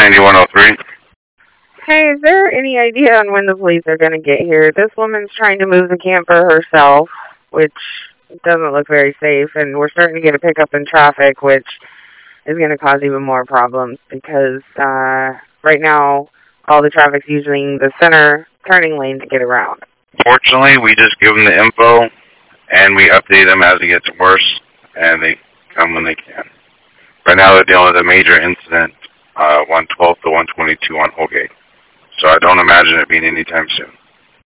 9103. Hey, is there any idea on when the police are going to get here? This woman's trying to move the camper herself, which doesn't look very safe, and we're starting to get a pickup in traffic, which is going to cause even more problems because right now all the traffic's using the center turning lane to get around. Fortunately, we just give them the info, and we update them as it gets worse, and they come when they can. Right now they're dealing with a major incident, 112 to 122 on Holgate. So I don't imagine it being anytime soon.